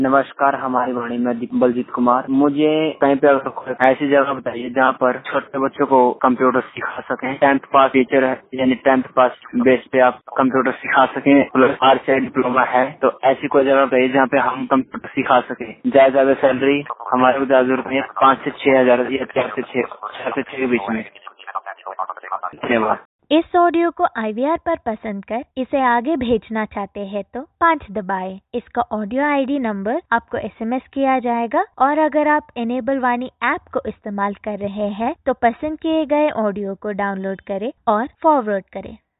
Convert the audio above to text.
नमस्कार, हमारी वाणी में बलजीत कुमार। मुझे कहीं पे ऐसी जगह बताइए जहाँ पर छोटे बच्चों को कंप्यूटर सिखा सकें। 10th पास टीचर है, यानी 10th पास बेस पे आप कंप्यूटर सिखा सकें, प्लस RCI डिप्लोमा है, तो ऐसी कोई जगह बताइए जहाँ पे हम कंप्यूटर सिखा सकें। ज्यादा सैलरी हमारे को 5 से 6 हजार या 4 से 6 के बीच में। धन्यवाद। इस ऑडियो को IVR पर पसंद कर इसे आगे भेजना चाहते हैं तो 5 दबाएं। इसका ऑडियो ID नंबर आपको SMS किया जाएगा और अगर आप इनेबल वाणी ऐप को इस्तेमाल कर रहे हैं तो पसंद किए गए ऑडियो को डाउनलोड करें और फॉरवर्ड करें।